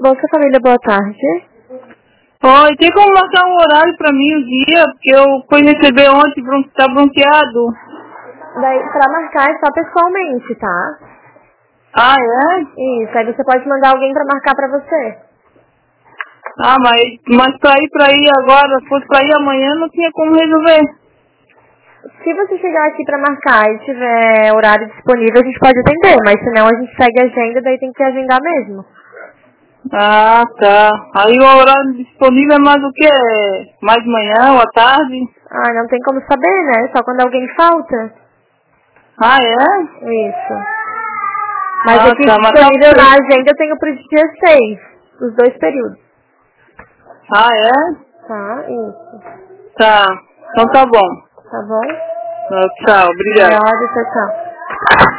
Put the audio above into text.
Bolsa Família, boa tarde. Oi, tem como marcar um horário pra mim, um dia? Porque eu fui receber ontem, tá bronqueado. Daí, pra marcar é só pessoalmente, tá? Ah, é? Isso, aí você pode mandar alguém pra marcar pra você. Ah, mas pra ir agora, se fosse pra ir amanhã, não tinha como resolver. Se você chegar aqui pra marcar e tiver horário disponível, a gente pode atender, mas senão a gente segue a agenda, daí tem que agendar mesmo. Ah, tá. Aí o horário disponível é mais o quê? Mais de manhã ou à tarde? Ah, não tem como saber, né? Só quando alguém falta. Ah, é? Isso. Mas Ah, aqui tá. Mas tá... disponível na agenda eu tenho pro dia 6, os 2 períodos. Ah, é? Tá, isso. Tá. Então tá bom. Tá bom? Tchau, obrigado. Tchau, tchau.